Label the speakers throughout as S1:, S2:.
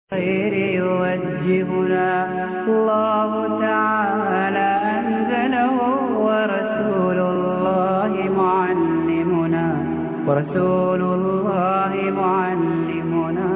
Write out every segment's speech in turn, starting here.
S1: خير يوجهنا الله تعالى أنزله ورسول الله معلمنا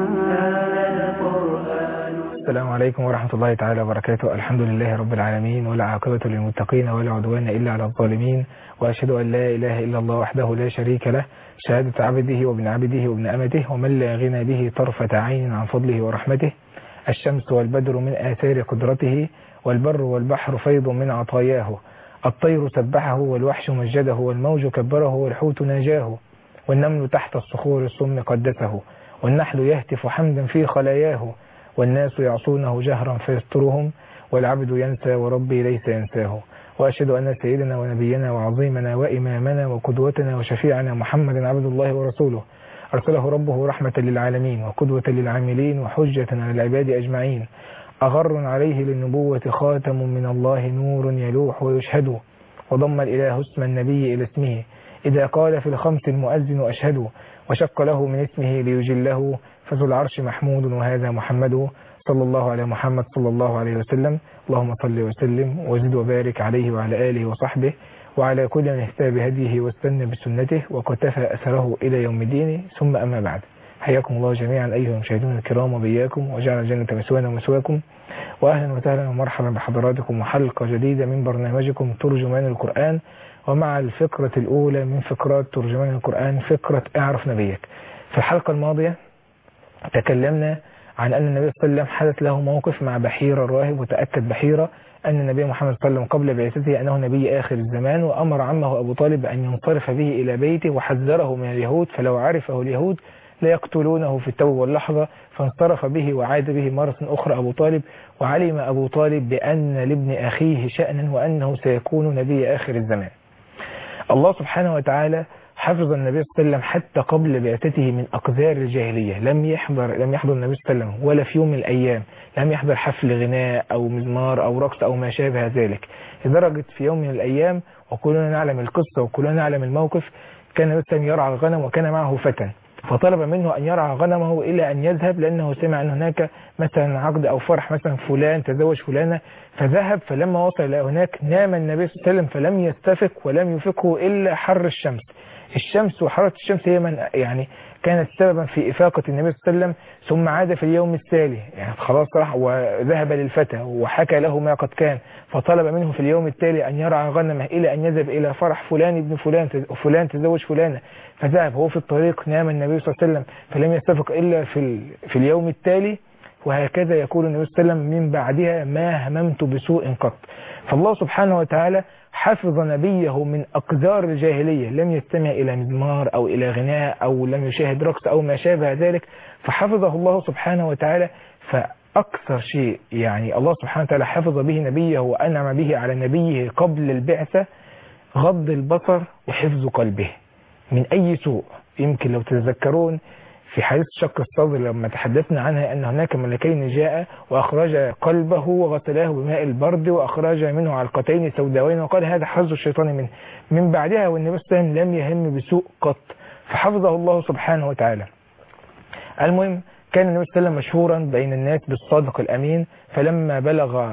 S2: السلام عليكم ورحمة الله تعالى وبركاته. الحمد لله رب العالمين، ولا عاقبة للمتقين ولا عدوان إلا على الظالمين، وأشهد أن لا إله إلا الله وحده لا شريك له، شهادة عبده وابن عبده وابن أمته، ومن لا غنى به طرفة عين عن فضله ورحمته. الشمس والبدر من آثار قدرته، والبر والبحر فيض من عطاياه، الطير سبحه والوحش مجده، والموج كبره والحوت ناجاه، والنمل تحت الصخور الصم قدسه، والنحل يهتف حمدا في خلاياه، والناس يعصونه جهرا فيسترهم، والعبد ينسى وربي ليس ينساه. وأشهد أن سيدنا ونبينا وعظيمنا وإمامنا وقدوتنا وشفيعنا محمدا عبد الله ورسوله، أرسله ربه رحمة للعالمين وقدوة للعاملين وحجة على العباد أجمعين، أغر عليه للنبوة خاتم من الله نور يلوح ويشهد، وضم الإله اسم النبي إلى اسمه إذا قال في الخمس المؤذن أشهد، وشق له من اسمه ليجله، فذو العرش محمود وهذا محمد، صلى الله على محمد صلى الله عليه وسلم. اللهم صل وسلم وزد وبارك عليه وعلى آله وصحبه وعلى كل من اهتدى بهديه واستنى بسنته وقتفى أثره إلى يوم الدين، ثم أما بعد. حياكم الله جميعا أيها المشاهدون الكرام وبياكم، وجعل الجنة مسوانا ومسواكم، وأهلا وسهلا ومرحبا بحضراتكم وحلقة جديدة من برنامجكم ترجمان القرآن، ومع الفقرة الأولى من فقرات ترجمان القرآن، فقرة اعرف نبيك. في الحلقة الماضية تكلمنا عن أن النبي صلى الله عليه وسلم حدث له موقف مع بحيرة الراهب، وتأكد بحيرة أن النبي محمد صلى الله عليه وسلم قبل بعثته أنه نبي آخر الزمان، وأمر عمه أبو طالب بأن ينصرف به إلى بيته، وحذره من اليهود فلو عرفه اليهود ليقتلونه في التو واللحظة. فانصرف به وعاد به مرة أخرى أبو طالب، وعلم أبو طالب بأن لابن أخيه شأنا وأنه سيكون نبي آخر الزمان. الله سبحانه وتعالى حفظ النبي صلى الله عليه وسلم حتى قبل بعثته من أقذار الجاهلية. لم يحضر النبي صلى الله عليه وسلم ولا في يوم من الأيام لم يحضر حفل غناء أو مزمار أو رقص أو ما شابه ذلك، لدرجة في يوم من الأيام وكلنا نعلم القصة وكلنا نعلم الموقف، كان النبي صلى الله عليه وسلم يرعى الغنم وكان معه فتى، فطلب منه أن يرعى غنمه إلى أن يذهب، لأنه سمع أن هناك مثلا عقد أو فرح، مثلا فلان تزوج فلانة، فذهب. فلما وصل إلى هناك نام النبي صلى الله عليه وسلم فلم يستفق ولم يفقه إلا حر الشمس. الشمس وحرارة الشمس هي من يعني كانت سببا في إفاقة النبي صلى الله عليه وسلم. ثم عاد في اليوم التالي، يعني خلاص راح وذهب للفتى وحكى له ما قد كان، فطلب منه في اليوم التالي أن يرعى غنمه إلى أن يذهب إلى فرح فلان ابن فلان تزوج فلانة، فذهب. هو في الطريق نام النبي صلى الله عليه وسلم فلم يستفق إلا في اليوم التالي. وهكذا يقول النبي صلى الله عليه وسلم من بعدها ما هممت بسوء قط. فالله سبحانه وتعالى حفظ نبيه من أقذار الجاهلية، لم يستمع إلى مزمار أو إلى غناء أو لم يشاهد رقص أو ما شابه ذلك، فحفظه الله سبحانه وتعالى. فأكثر شيء يعني الله سبحانه وتعالى حفظ به نبيه وأنعم به على نبيه قبل البعثة غض البصر وحفظ قلبه من أي سوء. يمكن لو تتذكرون في حديث شق الصدر لما تحدثنا عنها أن هناك ملكين جاء وأخرج قلبه وغسلاه بماء البرد وأخرج منه علقتين سوداوين، وقال هذا حظ الشيطان منه. من بعدها والنبي صلى الله عليه وسلم لم يهم بسوء قط، فحفظه الله سبحانه وتعالى. المهم كان النبي صلى الله عليه وسلم مشهورا بين الناس بالصادق الأمين، فلما بلغ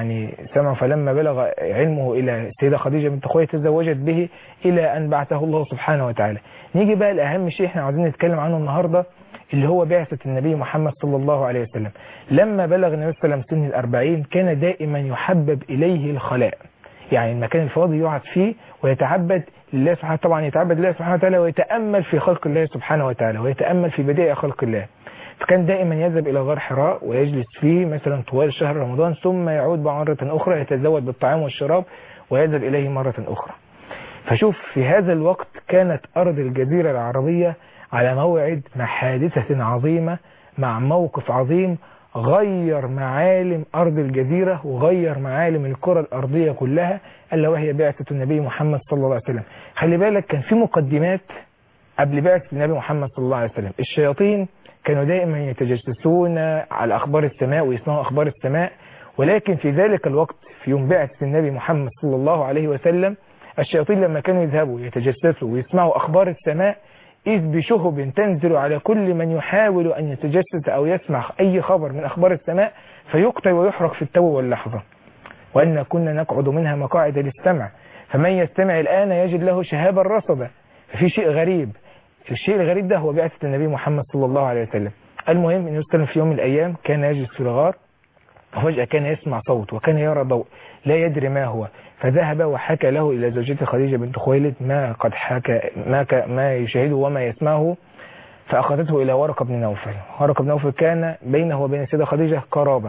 S2: علمه إلى السيدة خديجة بنت خويلد تزوجت به إلى أن بعثه الله سبحانه وتعالى. نيجي بقى لأهم شيء احنا عاوزين نتكلم عنه النهاردة، اللي هو بعثة النبي محمد صلى الله عليه وسلم. لما بلغ النبي صلى الله عليه وسلم سن 40 كان دائما يحبب إليه الخلاء، يعني المكان الفاضي يقعد فيه ويتعبد لله سبحانه، طبعا يتعبد لله سبحانه وتعالى ويتأمل في خلق الله سبحانه وتعالى ويتأمل في بدائع خلق الله. فكان دائما يذهب إلى غار حراء ويجلس فيه مثلا طوال شهر رمضان، ثم يعود مرة أخرى يتزود بالطعام والشراب ويذهب إليه مرة أخرى. فشوف في هذا الوقت كانت أرض الجزيرة العربية على موعد مع حادثة عظيمة، مع موقف عظيم غير معالم أرض الجزيرة وغير معالم الكرة الأرضية كلها، ألا وهي بعثة النبي محمد صلى الله عليه وسلم. خلي بالك كان في مقدمات قبل بعثة النبي محمد صلى الله عليه وسلم. الشياطين كانوا دائما يتجسسون على أخبار السماء ويسمعوا أخبار السماء، ولكن في ذلك الوقت في يوم بعثة النبي محمد صلى الله عليه وسلم الشياطين لما كانوا يذهبوا يتجسسوا ويسمعوا أخبار السماء إذ بشهب تنزل على كل من يحاول أن يتجسس أو يسمع أي خبر من أخبار السماء فيقتل ويحرق في التو واللحظة. وأن كنا نقعد منها مقاعد للسمع فمن يستمع الآن يجد له شهابا رصدا. ففي شيء غريب، الشيء الغريب ده هو بعثة النبي محمد صلى الله عليه وسلم. المهم أنه يستلم في يوم من الأيام كان يجلس في الغار وفجأة كان يسمع صوت وكان يرى ضوء لا يدري ما هو، فذهب وحكى له إلى زوجته خديجة بنت خويلد ما قد حكى ما يشاهده وما يسمعه، فأخذته إلى ورقة بن نوفل. ورقة بن نوفل كان بينه وبين السيدة خديجة قرابة،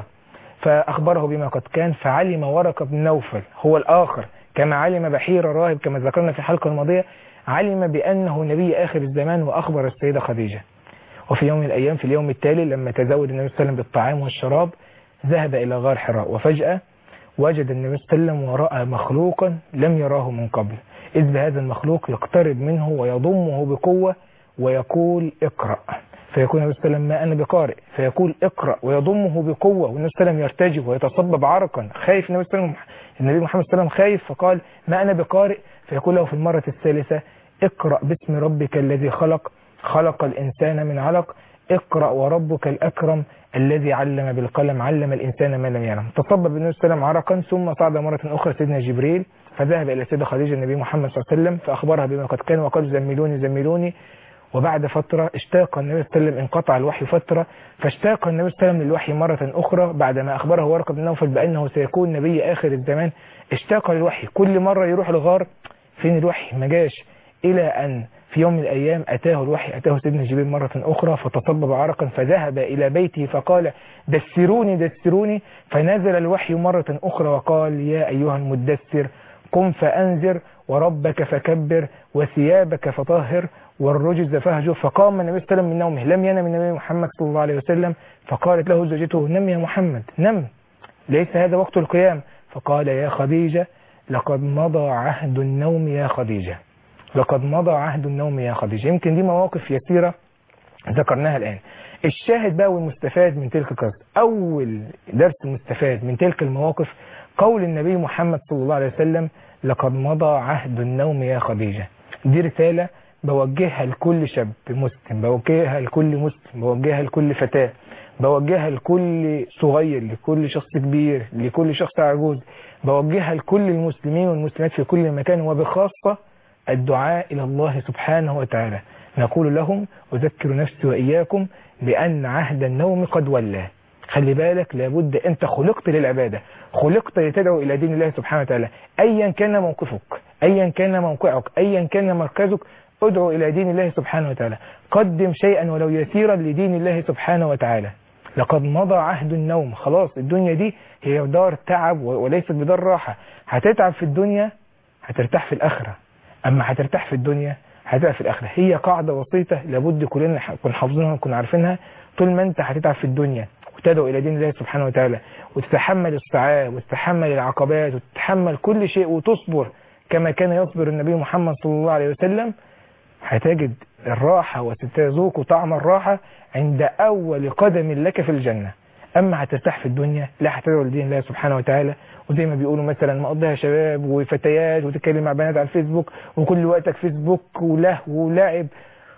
S2: فأخبره بما قد كان، فعلم ورقة بن نوفل هو الآخر كما علم بحير الراهب كما ذكرنا في الحلقة الماضية، علم بأنه نبي آخر الزمان وأخبر السيدة خديجة. وفي يوم من الأيام في اليوم التالي لما تزود النبي صلى الله عليه وسلم بالطعام والشراب ذهب إلى غار حراء، وفجأة وجد النبي صلى الله عليه وسلم ورأى مخلوقا لم يراه من قبل، إذ بهذا المخلوق يقترب منه ويضمه بقوة ويقول اقرأ، فيكون النبي صلى الله عليه وسلم ما أنا بقارئ، فيقول اقرأ ويضمه بقوة، والنبي صلى الله عليه وسلم يرتجف ويتصبب عرقا خايف. النبي محمد صلى الله عليه وسلم خايف فقال ما أنا بقارئ، فيقول له في المرة الثالثة اقرأ باسم ربك الذي خلق، خلق الإنسان من علق، اقرأ وربك الأكرم الذي علم بالقلم، علم الإنسان ما لم يعلم. تصبب النبي صلى الله عليه وسلم عرقا ثم صعد مرة أخرى سيدنا جبريل فذهب إلى سيدة خديجة النبي محمد صلى الله عليه وسلم فأخبرها بما قد كان وقال زملوني زملوني. وبعد فترة اشتاق النبي صلى الله عليه وسلم، انقطع الوحي فترة، فاشتاق النبي صلى الله عليه وسلم للوحي مرة أخرى بعدما أخبره ورقة بن نوفل بأنه سيكون نبي آخر الزمان. اشتاق للوحي، كل مرة يروح الغار فين الوحي ما جاش، إلى أن في يوم من الأيام أتاه الوحي، أتاه سيدنا جبريل مرة أخرى فتصبب عرقا فذهب إلى بيته فقال دسروني دسروني، فنزل الوحي مرة أخرى وقال يا أيها المدثر قم فأنذر وربك فكبر وثيابك فطهر والرجز فاهجر. فقام النبي صلى الله عليه وسلم من نومه، لم ينم النبي محمد صلى الله عليه وسلم، فقالت له زوجته نم يا محمد نم، ليس هذا وقت القيام. فقال يا خديجة لقد مضى عهد النوم يا خديجة، لقد مضى عهد النوم يا خديجة. يمكن دي مواقف يسيرة ذكرناها الآن. الشاهد بقى والمستفاد من تلك القصة، أول درس مستفاد من تلك المواقف قول النبي محمد صلى الله عليه وسلم لقد مضى عهد النوم يا خديجة. دي رسالة بوجهها لكل شاب مسلم، بوجهها لكل مسلم، بوجهها لكل فتاة، بوجهها لكل صغير، لكل شخص كبير، لكل شخص عجوز، بوجهها لكل المسلمين والمسلمات في كل مكان، وبخاصة الدعاء إلى الله سبحانه وتعالى. نقول لهم أذكر نفسي وإياكم بأن عهد النوم قد ولى. خلي بالك، لابد أنت خلقت للعبادة، خلقت لتدعو إلى دين الله سبحانه وتعالى، أيا كان موقفك، أيا كان موقعك، أيا كان مركزك، ادعو إلى دين الله سبحانه وتعالى، قدم شيئا ولو يسيرا لدين الله سبحانه وتعالى. لقد مضى عهد النوم، خلاص الدنيا دي هي دار تعب وليست بدار راحة. هتتعب في الدنيا هترتاح في الآخرة، أما هترتاح في الدنيا هتبقى في الآخرة. هي قاعدة بسيطة لابد كلنا نكون حافظينها ونكون عارفينها. طول ما أنت هتتعب في الدنيا وتدعو إلى دين الله سبحانه وتعالى وتتحمل الصعاب وتتحمل العقبات وتتحمل كل شيء وتصبر كما كان يصبر النبي محمد صلى الله عليه وسلم، هتجد الراحة وستذوق طعم الراحة عند أول قدم لك في الجنة. أما هترتاح في الدنيا لا هتدعو لدين الله سبحانه وتعالى، وزي ما بيقولوا مثلا مقضيها شباب وفتيات وتتكلم مع بنات على الفيسبوك وكل وقتك فيسبوك ولهو ولعب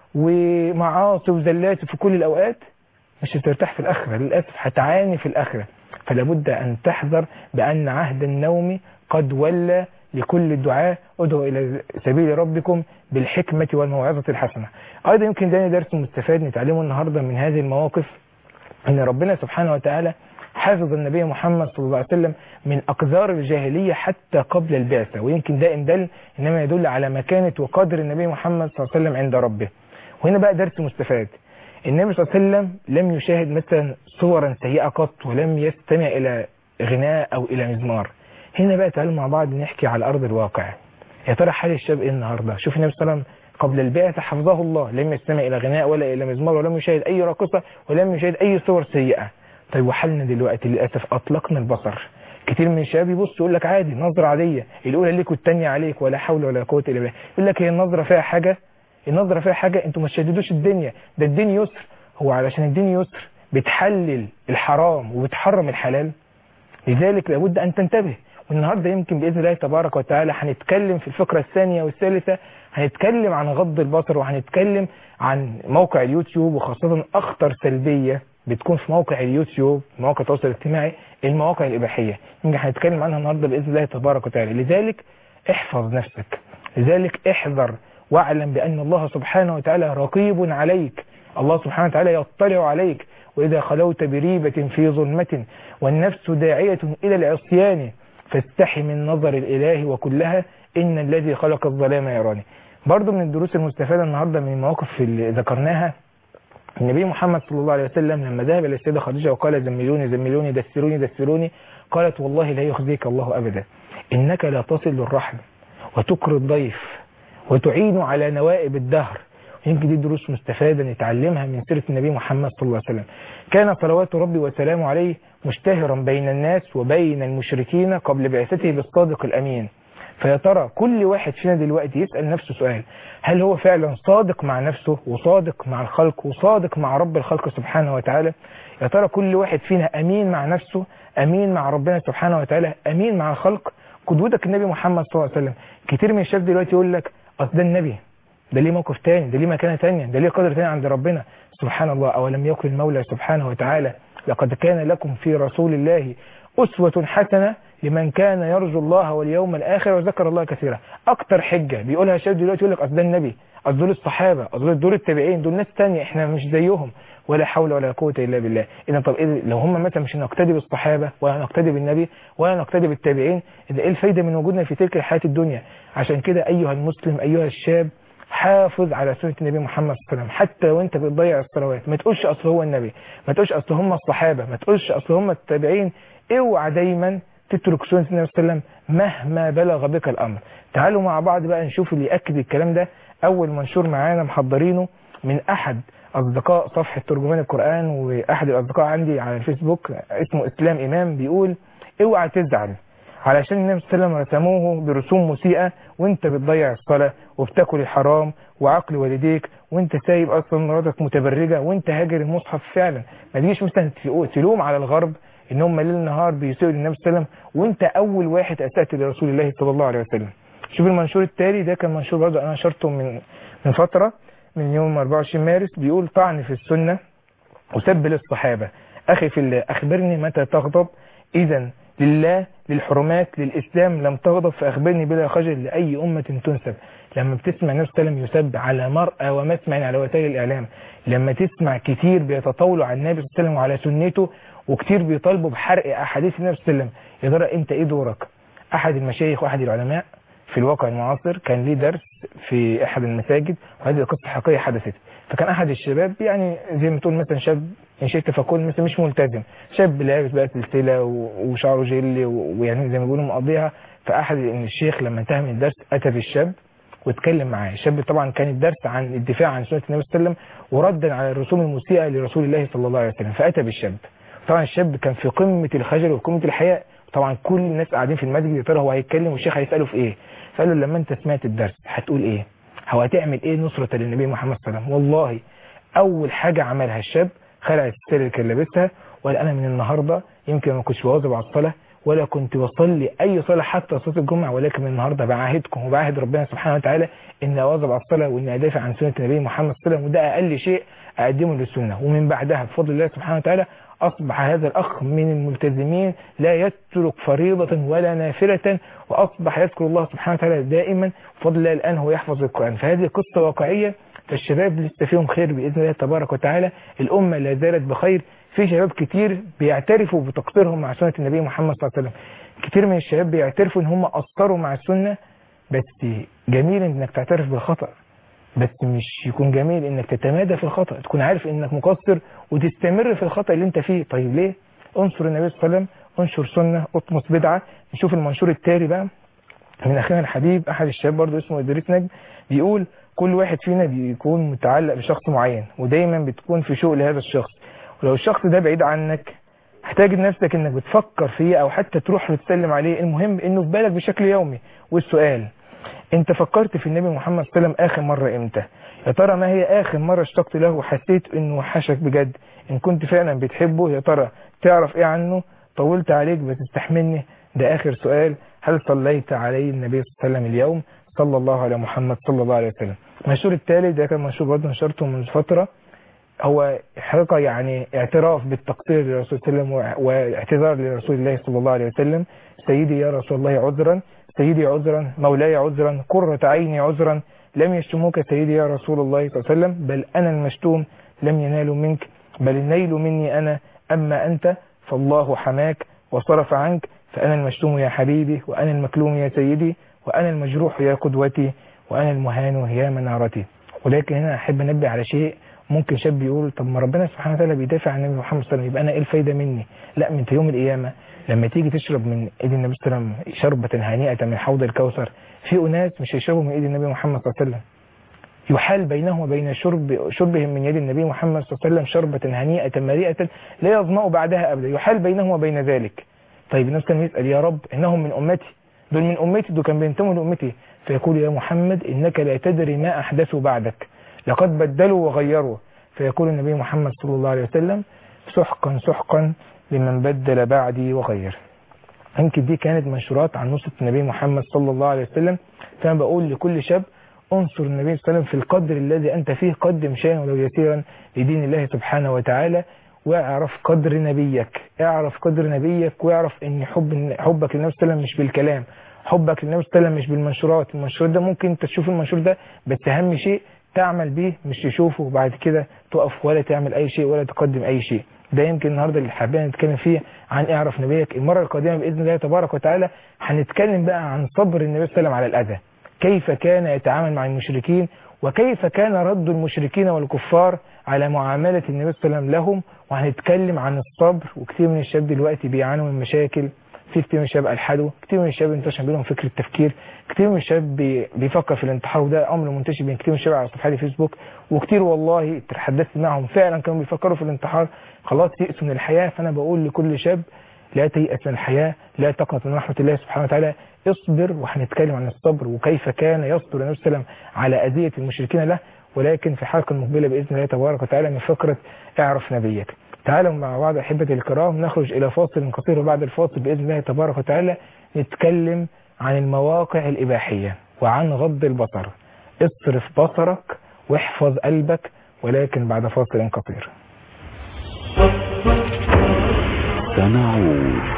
S2: ومعاصي وزلات في كل الأوقات، مش هترتاح في الآخرة، للأسف هتعاني في الآخرة. فلابد أن تحذر بأن عهد النوم قد ولى لكل الدعاء، ادعوا إلى سبيل ربكم بالحكمة والموعظة الحسنة. أيضا يمكن ده درس مستفاد نتعلمه النهاردة من هذه المواقف، أن ربنا سبحانه وتعالى حافظ النبي محمد صلى الله عليه وسلم من أقذار الجاهلية حتى قبل البعثة، ويمكن ده إن دل إنما يدل على مكانة وقدر النبي محمد صلى الله عليه وسلم عند ربه. وهنا بقى درس مستفاد، النبي صلى الله عليه وسلم لم يشاهد مثلا صورا سيئة قط، ولم يستمع إلى غناء أو إلى مزمار. هنا بقى تعالوا مع بعض نحكي على أرض الواقع. يا ترى حال الشاب إيه النهاردة؟ شوف النبي صلى الله عليه وسلم قبل البعثة حفظه الله، لم يستمع إلى غناء ولا إلى مزمار ولم يشاهد أي راقصة ولم يشاهد أي صور سيئة. طيب وحالنا دلوقتي للأسف أطلقنا البصر. كتير من الشباب يبص يقول لك عادي، نظرة عادية، الأولى ليك والثانية عليك ولا حول ولا قوة إلا بالله. يقول لك هي النظرة فيها حاجة، النظرة فيها حاجة، أنتوا ما تشددوش الدنيا، ده الدين يسر. هو علشان الدين يسر بتحلل الحرام وبتحرم الحلال، لذلك لابد أن تنتبه. والنهارده يمكن باذن الله تبارك وتعالى هنتكلم في الفقره الثانيه والثالثه، هنتكلم عن غض البصر، وهنتكلم عن موقع اليوتيوب، وخاصه اخطر سلبيه بتكون في موقع اليوتيوب، مواقع التواصل الاجتماعي، المواقع الاباحيه. يمكن هنتكلم عنها النهارده باذن الله تبارك وتعالى. لذلك احفظ نفسك، لذلك احذر واعلم بان الله سبحانه وتعالى رقيب عليك. الله سبحانه وتعالى يطلع عليك. وإذا خلوت بريبة في ظلمة والنفس داعية إلى العصيان فاستحي من نظر الإله وكلها إن الذي خلق الظلام يراني. برضو من الدروس المستفادة النهاردة من المواقف اللي ذكرناها، النبي محمد صلى الله عليه وسلم لما ذهب إلى السيدة خديجة وقال زملوني زملوني دثروني دثروني، قالت والله لا يخزيك الله أبدا، إنك لا تصل الرحم وتكر الضيف وتعين على نوائب الدهر. يمكن دي دروس مستفادة نتعلمها من سيرة النبي محمد صلى الله عليه وسلم. كان صلوات ربي وسلامه عليه مشتهرا بين الناس وبين المشركين قبل بعثته بالصادق الأمين. فيا ترى كل واحد فينا دلوقتي يسأل نفسه سؤال، هل هو فعلا صادق مع نفسه وصادق مع الخلق وصادق مع رب الخلق سبحانه وتعالى؟ يا ترى كل واحد فينا أمين مع نفسه، أمين مع ربنا سبحانه وتعالى، أمين مع الخلق؟ قدوتك النبي محمد صلى الله عليه وسلم. كتير من الشباب دلوقتي يقول لك أصل ده النبي، ده ليه موقف تاني، ده ليه مكانة تانية، ده ليه قدر تاني عند ربنا سبحان الله. أولم يقل المولى سبحانه وتعالى لقد كان لكم في رسول الله أسوة حسنة لمن كان يرجو الله واليوم الآخر وذكر الله كثيرا. أكتر حجة بيقولها الشباب دلوقتي يقول لك أصل ده النبي، أصل دول الصحابة، أصل دول التابعين، دول ناس تانية إحنا مش زيهم، ولا حول ولا قوة إلا بالله. إذا طب إيه لو هم مثلا مش نقتدي بالصحابة ولا نقتدي بالنبي ولا نقتدي بالتابعين، إذا إيه الفايدة من وجودنا في تلك الحياة الدنيا؟ عشان كده أيها المسلم أيها الشاب، حافظ على سنة النبي محمد صلى الله عليه وسلم. حتى لو انت بتضيع الصلوات ما تقولش اصل هو النبي، ما تقولش اصل هم الصحابة، ما تقولش اصل هم التابعين. اوعى دايما تترك سنة النبي صلى الله عليه وسلم مهما بلغ بك الامر. تعالوا مع بعض بقى نشوف اللي يأكد الكلام ده. اول منشور معانا محضرينه من احد اصدقاء صفحة ترجمان القرآن واحد الاصدقاء عندي على الفيسبوك اسمه اسلام امام، بيقول اوعى تزعل علشان النبي صلى الله عليه وسلم رسموه برسوم مسيئة وانت بتضيع الصلاة وبتاكل الحرام وعقل والديك وانت سايب اصلا مراتك متبرجة وانت هاجر المصحف. فعلا ما تجيش مثلا تلوم على الغرب ان هم ليل نهار بيسيئوا للنبي صلى الله عليه وسلم وانت اول واحد اسأت لرسول الله صلى الله عليه وسلم. شوف المنشور التالي، ده كان منشور برضه انا نشرته من فترة، من يوم 24 مارس، بيقول طعن في السنة وسب للصحابة. اخي في الله، اخبرني متى تغضب؟ اذا لله للحرمات للإسلام لم تغضب فأخبرني بلا خجل لأي أمة تنسب. لما بتسمع النبي صلى الله عليه وسلم يسب على مرأى ومسمع على وسائل الإعلام، لما تسمع كتير بيتطاولوا على النبي صلى الله عليه وسلم وعلى سنته وكتير بيطالبوا بحرق أحاديث النبي صلى الله عليه وسلم، يا ترى أنت إيه دورك؟ أحد المشايخ وأحد العلماء في الواقع المعاصر كان ليه درس في أحد المساجد، وهذه قصة حقيقية حدثت. فكان أحد الشباب يعني زي ما تقول مثلا شاب يعني شيء تفكر مثلا مش ملتزم، شاب لابس بقى سلسلة وشعره جيلي ويعني زي ما بيقولوا مقضيها. فأحد الشيخ لما انتهى من الدرس أتى بالشاب واتكلم معاه. الشاب طبعا كان الدرس عن الدفاع عن سنة النبي صلى الله عليه وسلم وردا على الرسوم المسيئة لرسول الله صلى الله عليه وسلم. فأتى بالشاب، طبعا الشاب كان في قمة الخجل وقمة الحياء، طبعا كل الناس قاعدين في المسجد يا ترى هو هيتكلم والشيخ هيسأله في ايه. فقال له لما انت سمعت الدرس هتقول ايه؟ هو هتعمل ايه نصرة للنبي محمد صلى الله عليه وسلم؟ والله اول حاجة عملها الشاب خلع السلسلة اللي كان لابسها وقال انا من النهاردة يمكن ما كنتش بواظب على الصلاة ولا كنت بصلي اي صلاة حتى صلاة الجمعة، ولكن من النهاردة بعاهدكم وبعاهد ربنا سبحانه وتعالى ان اواظب على الصلاة وان ادافع عن سنة النبي محمد صلى الله عليه وسلم، وده اقل شيء اقدمه للسنة. ومن بعدها بفضل الله سبحانه وتعالى أصبح هذا الأخ من الملتزمين لا يترك فريضة ولا نافلة، وأصبح يذكر الله سبحانه وتعالى دائما بفضل الله. الآن هو يحفظ القرآن. فهذه قصة واقعية، فالشباب لسه فيهم خير بإذن الله تبارك وتعالى. الأمة لا زالت بخير. في شباب كتير بيعترفوا بتقصيرهم مع سنة النبي محمد صلى الله عليه وسلم. كتير من الشباب بيعترفوا إن هم قصروا مع السنة، بس جميل إنك تعترف بالخطأ، بس مش يكون جميل انك تتمادى في الخطأ، تكون عارف انك مقصر وتستمر في الخطأ اللي انت فيه. طيب ليه؟ انصر النبي صلى الله عليه وسلم، انشر سنة، اطمس بدعة. نشوف المنشور التالي بقى من اخينا الحبيب احد الشباب برضو اسمه ادريس نجم، بيقول كل واحد فينا بيكون متعلق بشخص معين ودايما بتكون في شوق لهذا الشخص، ولو الشخص ده بعيد عنك هتجد نفسك انك بتفكر فيه او حتى تروح وتسلم عليه. المهم انه في بالك بشكل يومي. والسؤال، انت فكرت في النبي محمد صلى الله عليه وسلم اخر مرة امتى؟ يا ترى ما هي اخر مرة اشتقت له وحسيت انه وحشك بجد؟ ان كنت فعلا بتحبه يا ترى تعرف ايه عنه؟ طولت عليك بتستحملني، ده آخر سؤال: هل صليت عليه النبي صلى الله عليه وسلم اليوم؟ صلى الله على محمد صلى الله عليه وسلم. المنشور الثالث ده كان منشور برضه نشرته من فترة، هو حقيقة يعني اعتراف بالتقصير للرسول صلى الله عليه وسلم واعتذار لرسول الله صلى الله عليه وسلم. سيدي يا رسول الله عذرا، سيدي عذرا، مولاي عذرا، قرة عيني عذرا، لم يشتموك سيدي يا رسول الله صلى الله عليه وسلم، بل أنا المشتوم، لم ينالوا منك، بل النيل مني أنا، أما أنت فالله حماك وصرف عنك، فأنا المشتوم يا حبيبي، وأنا المكلوم يا سيدي، وأنا المجروح يا قدوتي، وأنا المهان يا منارتي. ولكن هنا أحب أنبه على شيء. ممكن شاب يقول طب ما ربنا سبحانه وتعالى بيدافع عن النبي محمد صلى الله عليه وسلم، يبقى أنا إيه الفايدة مني؟ لا، من يوم القيامة لما تيجي تشرب من ايد النبي صلى الله عليه وسلم شربة هنيئة من حوض الكوثر، في أناس مش هيشربوا من ايد النبي محمد صلى الله عليه وسلم، يحال بينهم وبين شربهم من يد النبي محمد صلى الله عليه وسلم شربة هنيئة مريئة لا يظمأ بعدها أبدا، يحال بينهم وبين ذلك. طيب الناس كان يسأل يا رب إنهم من أمتي، دول من أمتي، دول كان بينتموا لأمتي، فيقول يا محمد إنك لا تدري ما أحدثوا بعدك، لقد بدلوا وغيروا، فيقول النبي محمد صلى الله عليه وسلم سحقا سحقا لمن بدل بعدي وغير. يمكن دي كانت منشورات عن نصرة النبي محمد صلى الله عليه وسلم. فأنا بقول لكل شاب انصر النبي صلى الله عليه وسلم في القدر الذي أنت فيه، قدم شيئا ولو يسيرا لدين الله سبحانه وتعالى، واعرف قدر نبيك، اعرف قدر نبيك، واعرف ان حبك للنبي صلى الله عليه وسلم مش بالكلام، حبك للنبي صلى الله عليه وسلم مش بالمنشورات. المنشورات ده ممكن انت تشوف المنشور ده، بس اهم شيء تعمل بيه، مش تشوفه وبعد كده تقف ولا تعمل اي شيء ولا تقدم اي شيء. ده يمكن النهارده اللي حابين نتكلم فيه عن اعرف نبيك. المره القادمه باذن الله تبارك وتعالى هنتكلم بقى عن صبر النبي صلى الله عليه وسلم على الاذى، كيف كان يتعامل مع المشركين، وكيف كان رد المشركين والكفار على معامله النبي صلى الله عليه وسلم لهم. وهنتكلم عن الصبر. وكثير من الشباب دلوقتي بيعانوا من مشاكل، في كتير من الشباب الحدوا، كتير من الشباب انتشر بينهم فكر التفكير، كتير من الشباب بيفكر في الانتحار، وده امر منتشر بين كتير من الشباب على صفحات الفيسبوك، وكتير والله تحدثت معهم فعلا كانوا بيفكروا في الانتحار، خلاص يئسوا من الحياه. فانا بقول لكل شاب لا تيأس من الحياه، لا تقنط من رحمه الله سبحانه وتعالى، اصبر. وهنتكلم عن الصبر وكيف كان يصبر النبي صلى الله عليه وسلم على اذيه المشركين له، ولكن في الحلقه المقبله باذن الله تبارك وتعالى من فقره اعرف نبيك. تعالوا مع بعض أحبتي الكرام نخرج إلى فاصل قصير، وبعد الفاصل بإذن الله تبارك وتعالى نتكلم عن المواقع الإباحية وعن غض البصر. اصرف بصرك واحفظ قلبك، ولكن بعد فاصل قصير.
S3: سنعود.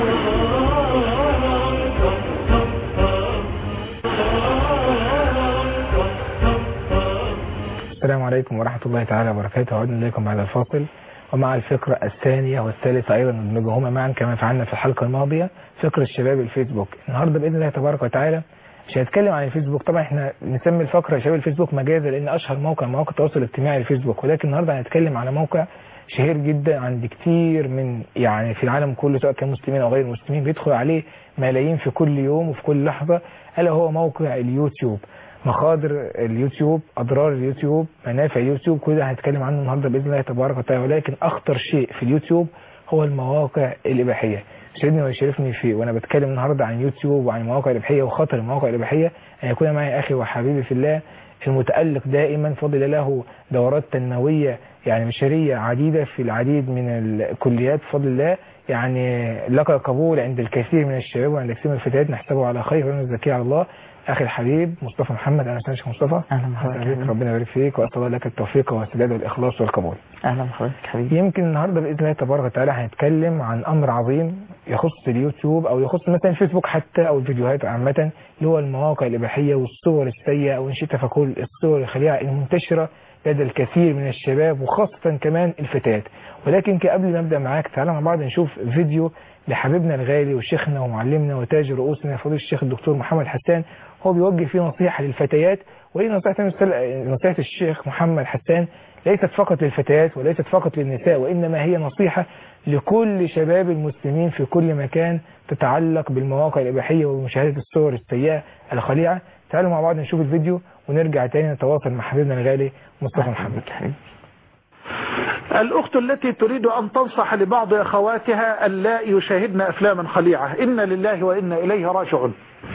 S2: السلام عليكم ورحمة الله تعالى وبركاته. عدنا إليكم بعد الفاصل ومع الفقرة الثانية والثالثة أيضا ندمجهما معا كما فعلنا في الحلقة الماضية، فقرة الشباب الفيسبوك. النهاردة بإذن الله تبارك وتعالى مش هنتكلم عن الفيسبوك، طبعا احنا نسمي الفقرة شباب الفيسبوك مجازا لأن أشهر مواقع التواصل الاجتماعي الفيسبوك، ولكن النهاردة هنتكلم على موقع شهير جدا عند كتير من يعني في العالم كله سواء كان مسلمين أو غير مسلمين، بيدخل عليه ملايين في كل يوم وفي كل لحظة، ألا هو موقع اليوتيوب. مخاطر اليوتيوب، أضرار اليوتيوب، منافع اليوتيوب، كل ده هنتكلم عنه النهارده بإذن الله تبارك وتعالى. ولكن أخطر شيء في اليوتيوب هو المواقع الإباحية. يسعدني ويشرفني فيه وأنا بتكلم النهارده عن يوتيوب وعن المواقع الإباحية وخطر المواقع الإباحية أن يكون معي أخي وحبيبي في الله المتألق دائما فضل له دورات تنموية يعني بشرية عديدة في العديد من الكليات بفضل الله، يعني لقى قبول عند الكثير من الشباب وعند الكثير من الفتيات، نحسبه على خير ونزكيه على الله. أخي الحبيب مصطفى محمد. أهلا وسهلا مصطفى.
S4: أهلا بحضرتك.
S2: ربنا يبارك فيك وأسأل الله لك التوفيق والسداد والإخلاص والقبول.
S4: أهلا بحضرتك حبيبي.
S2: يمكن النهارده بإذن الله تبارك وتعالى هنتكلم عن أمر عظيم يخص اليوتيوب أو يخص مثلا الفيسبوك حتى أو الفيديوهات عامة، اللي هو المواقع الإباحية والصور السيئة أو إن شئت فكل الصور الخليعة المنتشرة لدى الكثير من الشباب وخاصة كمان الفتيات. ولكن قبل ما أبدأ معاك تعالى مع بعض نشوف فيديو لحبيبنا الغالي وشيخنا ومعلمنا وتاج رؤوسنا فضيلة الشيخ الدكتور محمد حسان، هو بيوجه فيه نصيحة للفتيات. وهي نصيحة الشيخ محمد حسان ليست فقط للفتيات وليست فقط للنساء، وإنما هي نصيحة لكل شباب المسلمين في كل مكان تتعلق بالمواقع الإباحية ومشاهدة الصور السيئة الخليعة. تعالوا مع بعض نشوف الفيديو ونرجع تاني نتواصل مع حبيبنا الغالي مصطفى محمد.
S5: الأخت التي تريد أن تنصح لبعض أخواتها ألا يشاهدن أفلاما خليعة، إن لله وإنا إليه راجعون،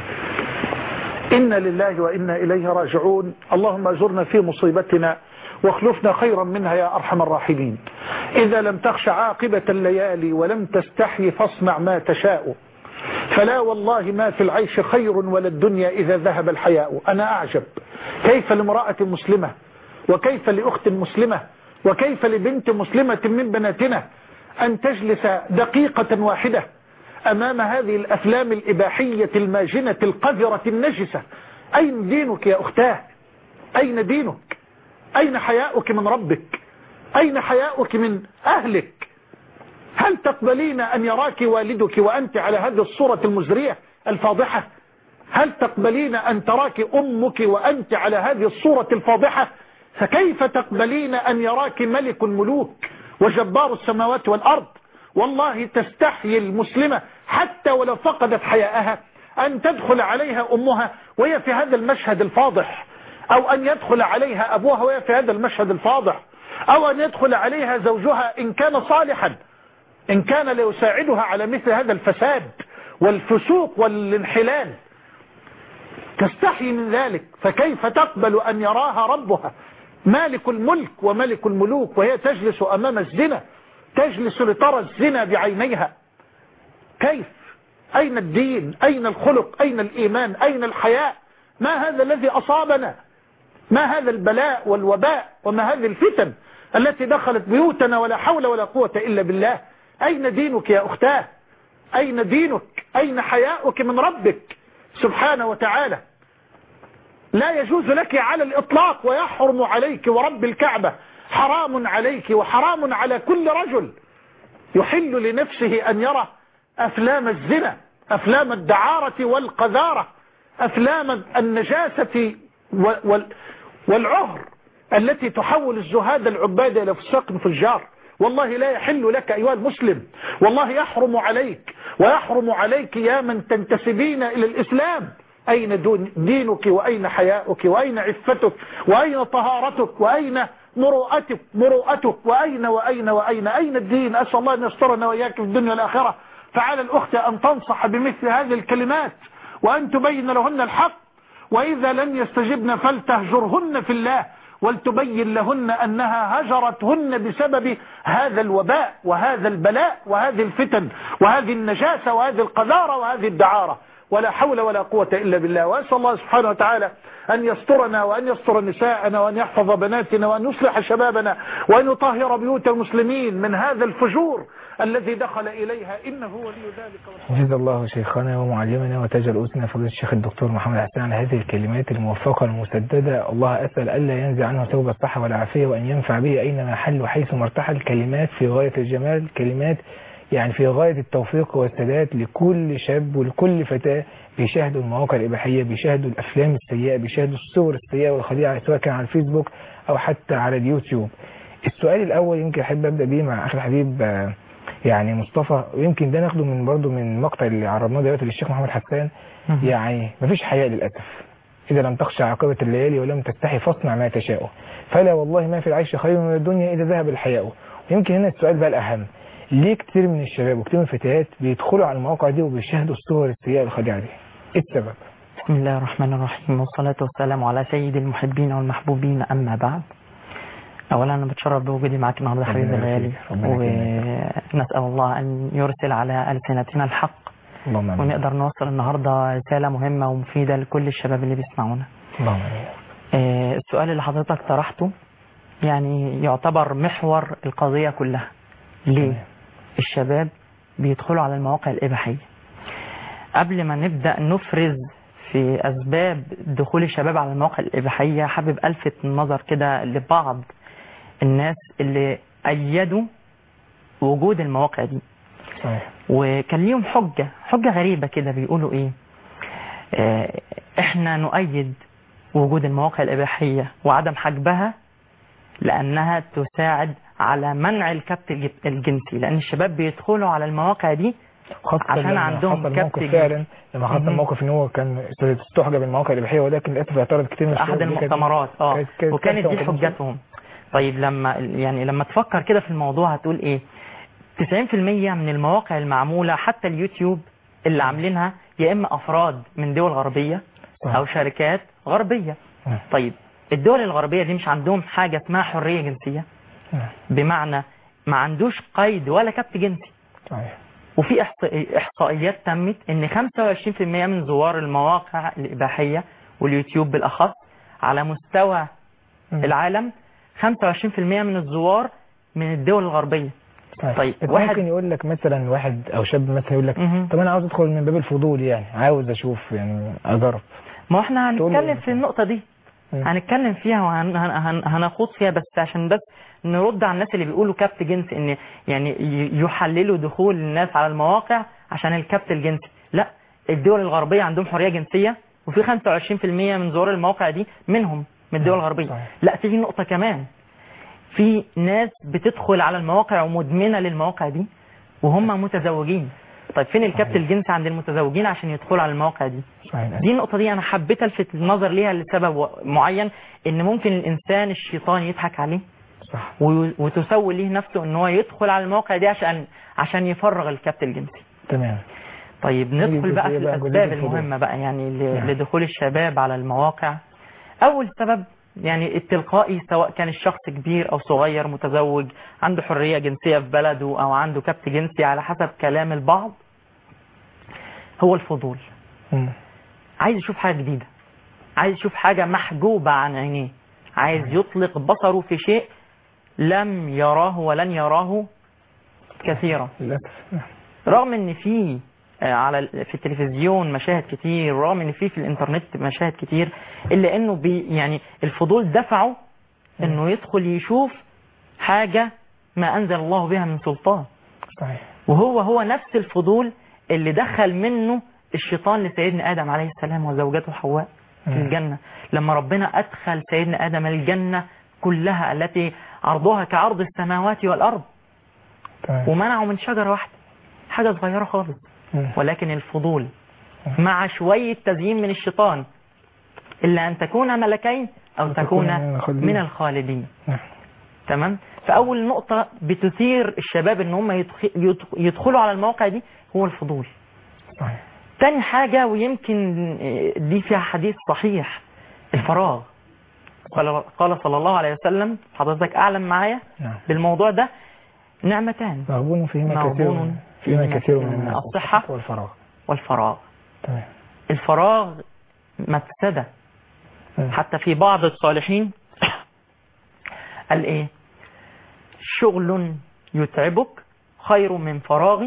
S5: إن لله وإنا إليه راجعون. اللهم أجرنا في مصيبتنا واخلفنا خيرا منها يا أرحم الراحمين. إذا لم تخش عاقبة الليالي ولم تستحي فاصنع ما تشاء، فلا والله ما في العيش خير ولا الدنيا إذا ذهب الحياء. أنا أعجب كيف لامرأة مسلمة وكيف لأخت مسلمة وكيف لبنت مسلمة من بناتنا أن تجلس دقيقة واحدة أمام هذه الأفلام الإباحية الماجنة القذرة النجسة. أين دينك يا أختاه؟ أين دينك؟ أين حياؤك من ربك؟ أين حياؤك من أهلك؟ هل تقبلين أن يراك والدك وأنت على هذه الصورة المزرية الفاضحة؟ هل تقبلين أن تراك أمك وأنت على هذه الصورة الفاضحة؟ فكيف تقبلين أن يراك ملك الملوك وجبار السماوات والأرض؟ والله تستحيي المسلمة حتى ولو فقدت حياءها أن تدخل عليها أمها وهي في هذا المشهد الفاضح، أو أن يدخل عليها أبوها وهي في هذا المشهد الفاضح، أو أن يدخل عليها زوجها إن كان صالحا، إن كان ليساعدها على مثل هذا الفساد والفسوق والانحلال. تستحي من ذلك، فكيف تقبل أن يراها ربها مالك الملك وملك الملوك وهي تجلس أمام الزنا، تجلس لترى الزنا بعينيها؟ كيف؟ أين الدين؟ أين الخلق؟ أين الإيمان؟ أين الحياء؟ ما هذا الذي أصابنا؟ ما هذا البلاء والوباء وما هذه الفتن التي دخلت بيوتنا؟ ولا حول ولا قوة إلا بالله. أين دينك يا أختاه؟ أين دينك؟ أين حياؤك من ربك سبحانه وتعالى؟ لا يجوز لك على الإطلاق، ويحرم عليك ورب الكعبة، حرام عليك وحرام على كل رجل يحل لنفسه أن يرى أفلام الزنا، أفلام الدعارة والقذارة، أفلام النجاسة والعهر التي تحول الزهاد العباد إلى فساق فجار. والله لا يحل لك أيها المسلم، والله يحرم عليك ويحرم عليك يا من تنتسبين إلى الإسلام. أين دينك وأين حياؤك وأين عفتك وأين طهارتك وأين مروءتك وأين الدين؟ أسأل الله أن يسترنا وإياك في الدنيا والآخرة. فعلى الأخت أن تنصح بمثل هذه الكلمات وأن تبين لهن الحق، وإذا لم يستجبن فلتهجرهن في الله، ولتبين لهن أنها هجرتهن بسبب هذا الوباء وهذا البلاء وهذه الفتن وهذه النجاسة وهذه القذارة وهذه الدعارة. ولا حول ولا قوة إلا بالله. وأسأل الله سبحانه وتعالى أن يسترنا وأن يستر نساءنا وأن يحفظ بناتنا وأن يصلح شبابنا وأن يطهر بيوت المسلمين من هذا الفجور الذي دخل إليها، إنه ولي ذلك.
S2: جزا الله شيخنا ومعلمنا وتاج رؤوسنا فضيلة الشيخ الدكتور محمد حسان على هذه الكلمات الموفقة المسددة. الله أسأل ألا ينزع عنه ثوب الصحة والعافية، وأن ينفع به أينما حل وحيث مرتحل. كلمات في غاية الجمال، كلمات يعني في غاية التوفيق والسداد لكل شاب ولكل فتاة بيشاهدوا المواقع الإباحية، بيشاهدوا الأفلام السيئة، بيشاهدوا الصور السيئة والخديعة سواء كان على الفيسبوك أو حتى على اليوتيوب. السؤال الأول يمكن أحب أبدأ به مع أخي الحبيب يعني مصطفى، ويمكن ده ناخده من برضه من المقطع اللي عرضناه دلوقتي للشيخ محمد حسان. يعني مفيش حياء للأسف. إذا لم تخشى عاقبة الليالي ولم تستحي فاصنع ما تشاء، فلا والله ما في العيش خير من الدنيا إذا ذهب الحياء. ويمكن هنا السؤال بقى الأهم، ليه كتير من الشباب وكتير من الفتيات بيدخلوا على المواقع دي وبيشاهدوا الصور السيئة الخديعة دي؟ ايه السبب؟
S4: بسم الله الرحمن الرحيم، والصلاة والسلام على سيد المحبين والمحبوبين، أما بعد. أولا أنا بتشرف بوجودي معك النهارده حبيبي الغالي، ونسأل الله أن يرسل على ألسنتنا الحق ونقدر نوصل النهارده رسالة مهمة ومفيدة لكل الشباب اللي بيسمعونا. السؤال اللي حضرتك طرحته يعني يعتبر محور القضية كلها. ليه الشباب بيدخلوا على المواقع الإباحية؟ قبل ما نبدأ نفرز في أسباب دخول الشباب على المواقع الإباحية، حابب ألفت النظر كده لبعض الناس اللي أيدوا وجود المواقع دي. وكان ليهم حجة غريبة كده، بيقولوا إيه؟ إحنا نؤيد وجود المواقع الإباحية وعدم حجبها لأنها تساعد على منع الكبت الجنسي، لأن الشباب بيدخلوا على المواقع دي عشان عندهم كبت جنسي.
S2: فعلا لما حصل موقف ان هو كان استحجب المواقع الإباحية، ولكن للأسف اعترض كتير من
S4: أحد المؤتمرات وكانت دي حجتهم. طيب لما تفكر كده في الموضوع هتقول إيه؟ 90% من المواقع المعمولة حتى اليوتيوب اللي عاملينها يا إما أفراد من دول غربية أو شركات غربية. طيب الدول الغربية دي مش عندهم حاجة اسمها حرية جنسية، بمعنى ما عندوش قيد ولا كبت جنسي، وفي احصائيات تمت ان 25% من زوار المواقع الاباحيه واليوتيوب بالاخص على مستوى العالم 25% من الزوار من الدول الغربيه.
S2: طيب واحد ممكن يقول لك مثلا واحد او شاب مثلا يقول لك طب انا عاوز ادخل من باب الفضول، يعني عاوز اشوف يعني اجرب.
S4: ما احنا هنتكلم في النقطه دي، هنتكلم فيها وهنخوض فيها، بس عشان بس نرد على الناس اللي بيقولوا كبت جنسي، ان يعني يحللوا دخول الناس على المواقع عشان الكبت الجنسي. لا، الدول الغربيه عندهم حريه جنسيه، وفي 25% من زوار المواقع دي منهم من الدول الغربيه. لا، في نقطه كمان، في ناس بتدخل على المواقع ومدمنه للمواقع دي وهم متزوجين. طيب فين الكبت الجنسي عند المتزوجين عشان يدخلوا على المواقع دي؟ دي النقطة دي أنا حبيت ألفت النظر ليها لسبب معين، إن ممكن الإنسان الشيطان يضحك عليه
S2: صح.
S4: وتسول ليه نفسه إن هو يدخل على المواقع دي عشان يفرغ الكبت الجنسي.
S2: تمام.
S4: طيب ندخل بقى في الأسباب المهمة بقى يعني لدخول الشباب على المواقع. أول سبب يعني التلقائي، سواء كان الشخص كبير أو صغير متزوج عنده حرية جنسية في بلده أو عنده كبت جنسي على حسب كلام البعض، هو الفضول. عايز يشوف حاجة جديدة، عايز يشوف حاجة محجوبة عن عينيه، عايز يطلق بصره في شيء لم يراه ولن يراه كثيرا. رغم ان في في التلفزيون مشاهد كتير، رغم ان في الانترنت مشاهد كتير، الا انه يعني الفضول دفعه انه يدخل يشوف حاجة ما انزل الله بها من سلطان.
S2: صحيح.
S4: وهو نفس الفضول اللي دخل منه الشيطان لسيدنا آدم عليه السلام وزوجته حواء في الجنة، لما ربنا أدخل سيدنا آدم الجنة كلها التي عرضها كعرض السماوات والأرض، ومنعه من شجرة واحدة، حاجة صغيرة خالص، ولكن الفضول مع شوية تزيين من الشيطان، إلا أن تكون ملكين أو تكون من الخالدين. تمام. فأول نقطة بتثير الشباب إن هم يدخلوا على المواقع دي هو الفضول.
S2: صحيح.
S4: تاني حاجة، ويمكن دي فيها حديث صحيح، الفراغ. قال صلى الله عليه وسلم، حضرتك أعلم معايا بالموضوع ده، نعمتان
S2: مغبون فيهما كثير من
S4: الصحة والفراغ.
S2: تمام.
S4: الفراغ مفسدة. حتى في بعض الصالحين قال إيه؟ شغل يتعبك خير من فراغ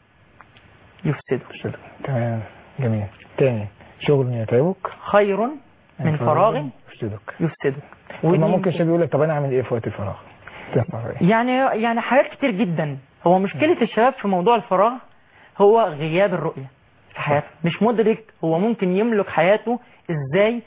S4: يفسدك.
S2: تمام. جميل. تاني، شغل يتعبك
S4: خير من فراغ يفسدك.
S2: وما ممكن شاب يقول لك طب انا اعمل ايه في وقت الفراغ؟
S4: يعني حاجات كتير جدا. هو مشكلة الشباب في موضوع الفراغ هو غياب الرؤية في حياته، مش مدرك هو ممكن يملك حياته ازاي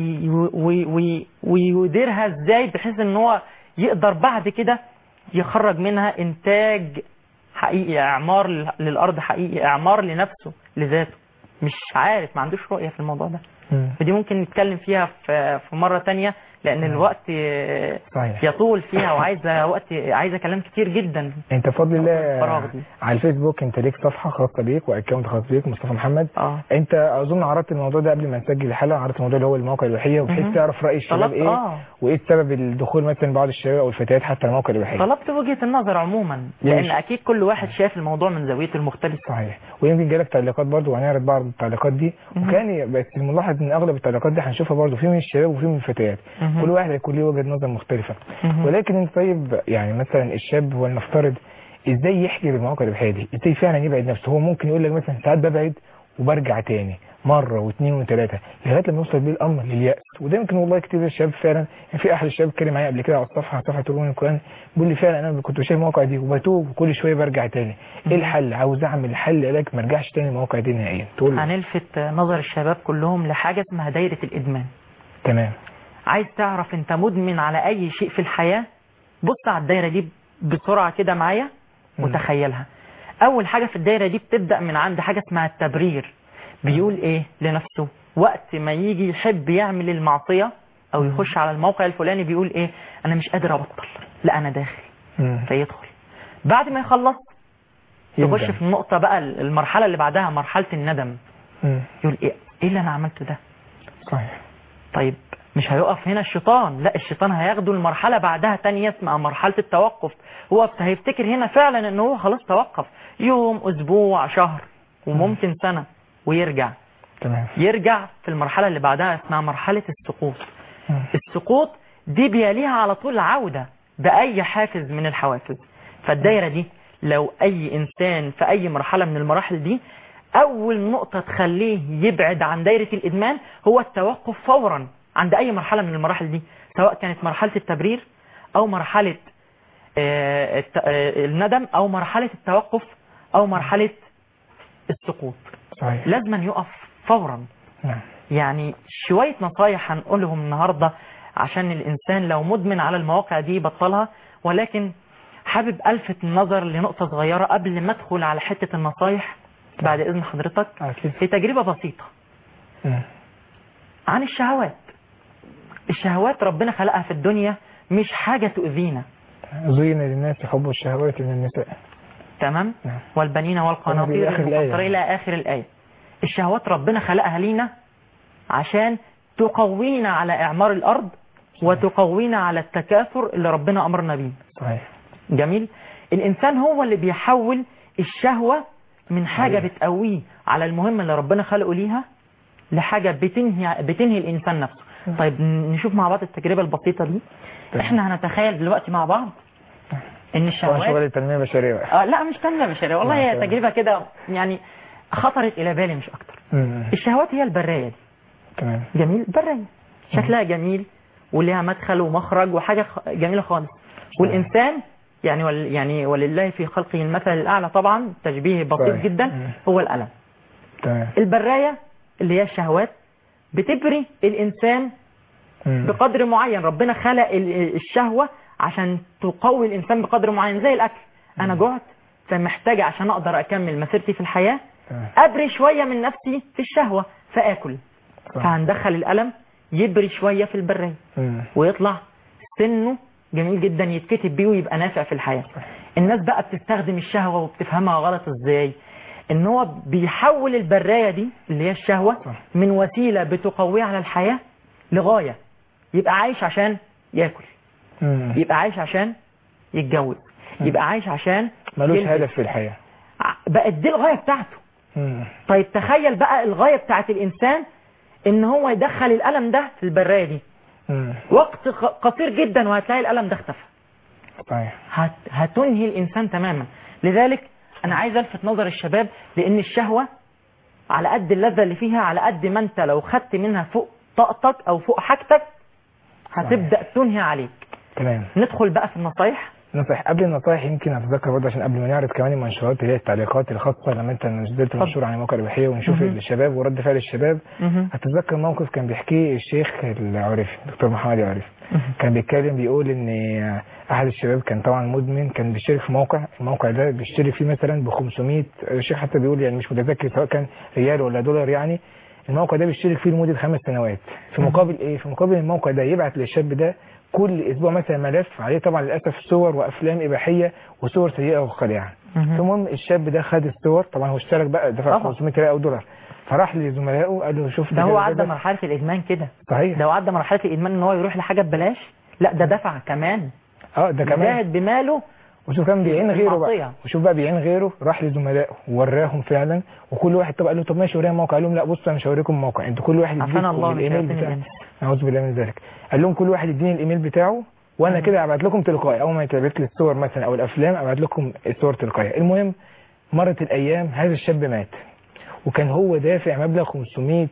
S4: ويديرها ازاي، بحيث ان هو يقدر بعد كده يخرج منها انتاج حقيقي، اعمار للارض حقيقي، اعمار لنفسه لذاته. مش عارف، ما عندوش رؤية في الموضوع ده. فدي ممكن نتكلم فيها في مرة تانية، لان الوقت صحيح يطول فيها، عايزة كلام كتير جدا.
S2: انت بفضل الله على الفيسبوك انت ليك صفحة خاصة بيك واكونت خاص بيك مصطفى محمد. انت اظن عرضت الموضوع ده قبل ما نسجل الحلقة، عرضت الموضوع اللي هو المواقع الاباحية، وبحيث تعرف رأي الشباب ايه وايه السبب الدخول مثلا بعض الشباب او الفتيات حتى المواقع الاباحية.
S4: طلبت وجهة النظر عموما، لان اكيد كل واحد شايف الموضوع من زاويته المختلفة.
S2: صحيح. ويمكن جالك تعليقات برضو، وهنعرض بعض التعليقات دي، وكان بس الملاحظ ان اغلب التعليقات دي هنشوفها برضو في من الشباب وفي من الفتيات، كل واحد هيكون له وجهة نظر مختلفة. ولكن انت طيب يعني مثلا الشاب ولنفترض ازاي يحكي بالمواقع الاباحيه دي؟ ازاي فعلا يبعد نفسه؟ هو ممكن يقول لك مثلا ساعات ببعد وبرجع تاني مرة واثنين وثلاثة لغاية لما يوصل بيه الامر لليأس. وده يمكن والله كتير الشباب فعلا، يعني في احد الشباب اتكلم معايا قبل كده على صفحة علوم القرآن، بيقول لي فعلا انا كنت شايف المواقع دي وبتوب وكل شوية برجع تاني. ايه الحل؟ عاوز اعمل حل علاج ما ارجعش تاني المواقع دي نهائيا. تقول
S4: هنلفت نظر الشباب كلهم لحاجة اسمها دايرة الادمان.
S2: تمام.
S4: عايز تعرف انت مدمن على اي شيء في الحياة؟ بص على الدايرة دي بسرعة كده معايا وتخيلها. اول حاجة في الدايرة دي بتبدأ من عند حاجة اسمها التبرير. بيقول ايه لنفسه وقت ما يجي يحب يعمل المعصية او يخش على الموقع الفلاني؟ بيقول ايه؟ انا مش قادر ابطل، لا انا داخل. فيدخل، بعد ما يخلص يخش في النقطة بقى المرحلة اللي بعدها، مرحلة الندم. يقول ايه اللي انا عملته ده؟
S2: صحيح.
S4: طيب مش هيقف هنا الشيطان، لا الشيطان هياخده المرحلة بعدها تانية اسمها مرحلة التوقف. هو هيفتكر هنا فعلا ان هو خلاص توقف يوم، اسبوع، شهر، وممكن سنة، ويرجع.
S2: تمام.
S4: يرجع في المرحلة اللي بعدها اسمها مرحلة السقوط. السقوط دي بيليها على طول عودة بأي حافز من الحوافز. فالدايرة دي لو أي إنسان في أي مرحلة من المراحل دي، أول نقطة تخليه يبعد عن دايرة الإدمان هو التوقف فورا عند أي مرحلة من المراحل دي، سواء كانت مرحلة التبرير أو مرحلة الندم أو مرحلة التوقف أو مرحلة السقوط.
S2: صحيح.
S4: لازم يقف فورا.
S2: نعم.
S4: يعني شوية نصايح هنقولهم النهاردة عشان الإنسان لو مدمن على المواقع دي يبطلها، ولكن حابب ألفت النظر لنقطة صغيرة قبل ما أدخل على حتة النصايح بعد إذن حضرتك. هي تجربة بسيطة عن الشهوات. الشهوات ربنا خلقها في الدنيا مش حاجة تؤذينا.
S2: زين للناس حب الشهوات من النساء.
S4: تمام. والبنين والقناطير المقنطرة إلى آخر الآية. الشهوات ربنا خلقها لينا عشان تقوينا على إعمار الأرض وتقوينا على التكاثر اللي ربنا أمرنا بيه.
S2: صحيح.
S4: جميل. الإنسان هو اللي بيحول الشهوة من حاجة بتقويه على المهمة اللي ربنا خلقه ليها لحاجة بتنهي الإنسان نفسه. طيب نشوف مع بعض التجربة البسيطة دي. احنا هنتخيل دلوقتي مع بعض ان الشهوات
S2: شغل التنمية البشرية بقى.
S4: لا مش تنمية بشرية والله، هي تجربة كده يعني خطرت إلى بالي مش أكتر. الشهوات هي البراية دي.
S2: تمام.
S4: جميل. براية شكلها جميل وليها مدخل ومخرج وحاجة جميلة خالص. والإنسان يعني ولله في خلقه المثل الأعلى، طبعا تشبيه بسيط جدا هو الألم.
S2: تمام.
S4: البراية اللي هي الشهوات بتبري الإنسان بقدر معين. ربنا خلق الشهوة عشان تقوي الإنسان بقدر معين، زي الأكل. أنا جعت فمحتاج عشان أقدر أكمل مسيرتي في الحياة أبري شوية من نفسي في الشهوة فآكل. فهندخل الألم يبري شوية في البراية ويطلع سنه جميل جدا يتكتب بيه ويبقى نافع في الحياة. الناس بقى بتستخدم الشهوة وبتفهمها غلط ازاي، ان هو بيحول البراية دي اللي هي الشهوة من وسيلة بتقويه على الحياة لغاية يبقى عايش عشان ياكل، يبقى عايش عشان يتجوز، يبقى عايش عشان
S2: ملوش هدف في الحياة.
S4: بقت دي الغاية بتاعته. طيب تخيل بقى الغاية بتاعت الإنسان ان هو يدخل الألم ده في البراية دي. وقت قصير جدا وهتلاقي الألم ده اختفى.
S2: صحيح.
S4: هتنهي الإنسان تماما. لذلك أنا عايز ألفت نظر الشباب، لأن الشهوة على قد اللذة اللي فيها على قد ما أنت لو خدت منها فوق طاقتك أو فوق حاجتك هتبدأ تنهي عليك.
S2: تمام.
S4: ندخل بقى في النصايح.
S2: قبل النصايح يمكن اتذكر برضه عشان قبل ما نعرض كمان المنشورات اللي هي التعليقات الخاصه لما انت نزلت منشور عن المواقع الاباحيه ونشوف الشباب ورد فعل الشباب. اتذكر موقف كان بيحكيه الشيخ العارفي الدكتور محمد العارفي. كان بيتكلم بيقول ان احد الشباب كان طبعا مدمن، كان بيشترك في الموقع ده بيشترك فيه مثلا ب 500. الشيخ حتى بيقول يعني مش متذكر سواء كان ريال ولا دولار، يعني الموقع ده بيشترك فيه لمده 5 سنوات. في مقابل ايه؟ في مقابل الموقع ده يبعت للشاب ده كل اسبوع مثلا ملف عليه طبعا للاسف صور وافلام اباحيه وصور سيئه وخليعه. المهم الشاب ده خد الصور، طبعا هو اشترك بقى دفع 500 ريال او دولار، فراح لزملائه قال له شوف
S4: ده هو عدى مرحله الادمان كده.
S2: صحيح.
S4: ده هو عدى مرحله الادمان ان هو يروح لحاجه ببلاش، لا ده دفع كمان.
S2: ده كمان
S4: زاهد بماله.
S2: وشوف كان بيعين غيره بقى، وشوف بقى بيعين غيره. راح لزملائه ووراهم فعلا، وكل واحد طب قال له طب ماشي ورينا موقع، قال لهم لا بص انا مش هوريكم الموقع، انتوا كل واحد يديكم الايميل بتاعه. اعوذ بالله من ذلك. قال لهم كل واحد يديني الايميل بتاعه وانا كده ابعت لكم تلقائي، اول ما يتبعت لي الصور مثلا او الافلام ابعت لكم الصور تلقائي. المهم مرت الايام، هذا الشاب مات، وكان هو دافع مبلغ 500